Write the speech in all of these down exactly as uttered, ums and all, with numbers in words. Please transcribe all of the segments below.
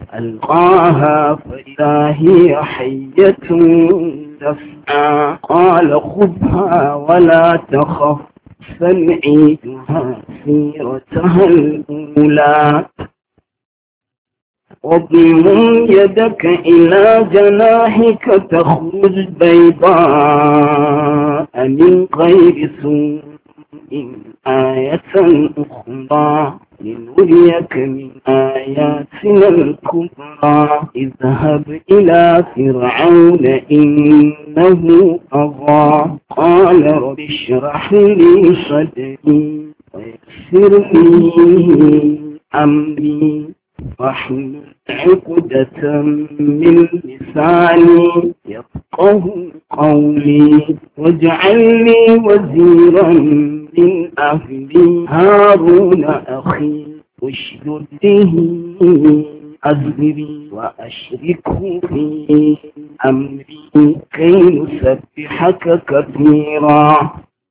ألقاها فإذا هي حية تسعى قال خذها ولا تخف سنعيدها سيرتها الأولى واضم يدك إلى جناحك تخرج بيضاء من غير سوء آية أخرى لنريك من آياتنا الكبرى اذهب إلى فرعون إنه طغى قال رب اشرح لي صدري ويسر لي أمري واحلل عقدة من لساني يفقه قولي واجعل لي وزيرا من أهلي هارون أخي اشدد به أزري وأشركه في أمري كي نسبحك كثيرا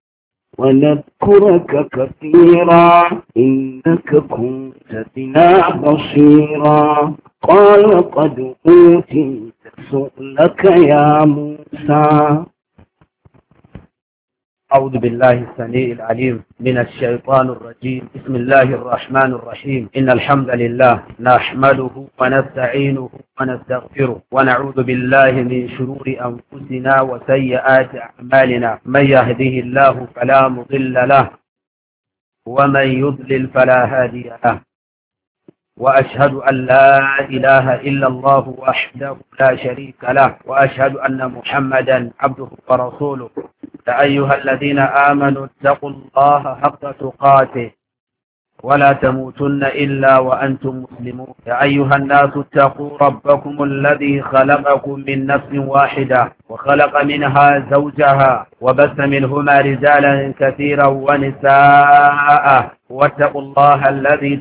ونذكرك كثيرا إنك كنت بنا بصيرا قال قد أوتيت سؤلك يا موسى. أعوذ بالله السميع العليم من الشيطان الرجيم. بسم الله الرحمن الرحيم. إن الحمد لله نحمده ونستعينه ونستغفره ونعوذ بالله من شرور أنفسنا وسيئات أعمالنا. من يهده الله فلا مضل له ومن يضلل فلا هادي له وأشهد أن لا إله إلا الله وحده لا شريك له وأشهد أن محمدا عبده ورسوله. يا أيها الذين آمنوا اتقوا الله حق تقاته ولا تموتن إلا وأنتم مسلمون. يا أيها الناس اتقوا ربكم الذي خلقكم من نفس واحدة وخلق منها زوجها وبث منهما رجالا كثيرا ونساء واتقوا الله الذي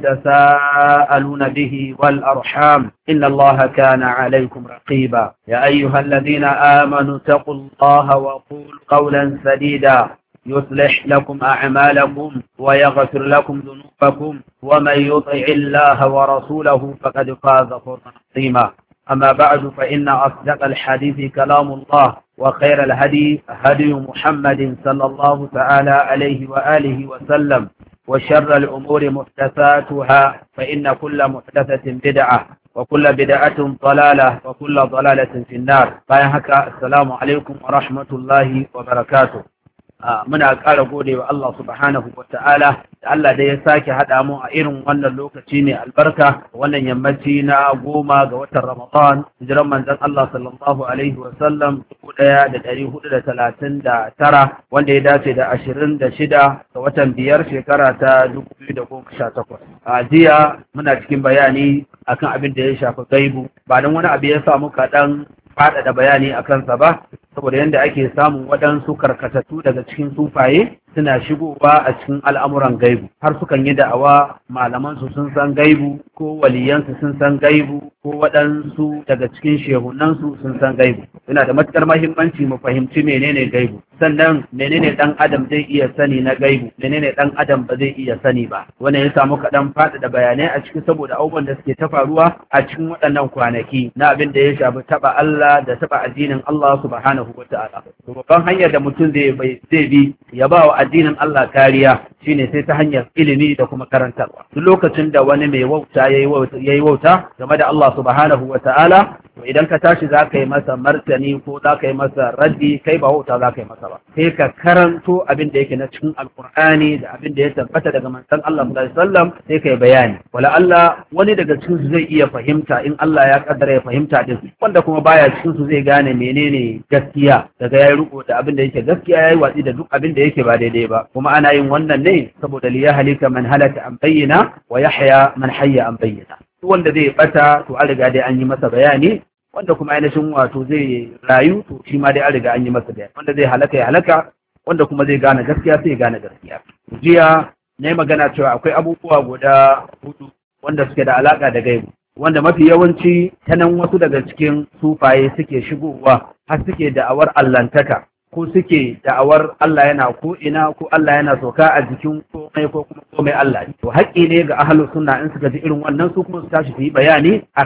تساءلون به والأرحام إن الله كان عليكم رقيبا. يا أيها الذين آمنوا اتقوا الله وقولوا قولا سديدا يصلح لكم أعمالكم ويغفر لكم ذنوبكم ومن يطع الله ورسوله فقد فاز فوزا عظيما. أما بعد فإن أصدق الحديث كلام الله وخير الهدي هدي محمد صلى الله تعالى عليه وآله وسلم وشر الأمور محدثاتها فإن كل محدثة بدعة وكل بدعة ضلالة وكل ضلالة في النار. فيهك السلام عليكم ورحمة الله وبركاته. muna ƙara gode wa Allah subhanahu wa ta'ala da Allah da ya sake haɗa mu a irin wannan lokaci ne albarka wannan yammaci na goma ga watan Ramadan hijiran manzon Allah sallallahu alaihi wa sallam dubu ɗaya da ɗari hudu da talatin da tara wanda ya dace da ashirin da shida ga watan biyar shekara ta dubu biyu da goma sha takwas. A jiya muna cikin bayani akan abin da ya shafi gaibu ba don wani abu ya samu kaɗan faɗaɗa bayani a kansa ba saboda yadda ake samun waɗansu karkatattu daga cikin sufaye suna shigowa a cikin al'amuran gaibu har sukan yi da'awa malamansu sun san gaibu ko waliyansu sun san gaibu ko waɗansu daga cikin shehunansu sun san gaibu. Yana da matuƙar mahimmanci mu fahimci menene gaibu sannan menene ɗan adam zai iya sani na gaibu menene ɗan adam ba zai iya sani ba. Wannan ya samu kaɗan faɗaɗa bayanai a cikin saboda abubuwan da suke ta faruwa a cikin waɗannan kwanaki na abin da ya shafi taɓa Allah da taɓa addinin Allah subhanahu wa ta'ala. To babban hanyar da mutum zai bi ya ba wa addinin Allah kariya shine sai ta hanyar ilimi da kuma karantarwa. Duk lokacin da wani mai wauta yayi wauta game da Allah subhanahu wa ta'ala to idan ka tashi za ka yi masa martani ko za ka yi masa raddi kai ba wauta za ka yi masa ba sai ka karanto abin da yake na cikin alkur'ani da abin da ya tabbata daga manzon Allah sallallahu alaihi wasallam sai ka yi bayani. Wala Allah wani daga cikin su zai iya fahimta in Allah ya kaddara ya fahimta din wanda kuma baya cikin su zai gane menene gaskiya daga yayi riko da abin da yake gaskiya yayi watsi da duk abin da yake ba daidai ba. Kuma ana yin wannan ne saboda liya halika man halaka an bayyana wa yahya man hayya an bayyana. Wanda zai bata to an riga dai an yi masa bayani wanda kuma ainihin wato zai rayu to shi ma dai an riga an yi masa bayani wanda zai halaka ya halaka wanda kuma zai gane gaskiya sai ya gane gaskiya. Jiya na yi magana cewa akwai abubuwa guda hudu wanda suke da alaka da gaibu wanda mafi yawanci ta nan wasu daga cikin sufaye suke shigowa har suke da'awar allantaka ko suke da'awar Allah yana ko ina ko Allah yana sauka a jikin komai ko kuma komai Allah. To haƙƙi ne ga ahlus sunna in suka ji irin wannan su kuma su tashi su yi bayani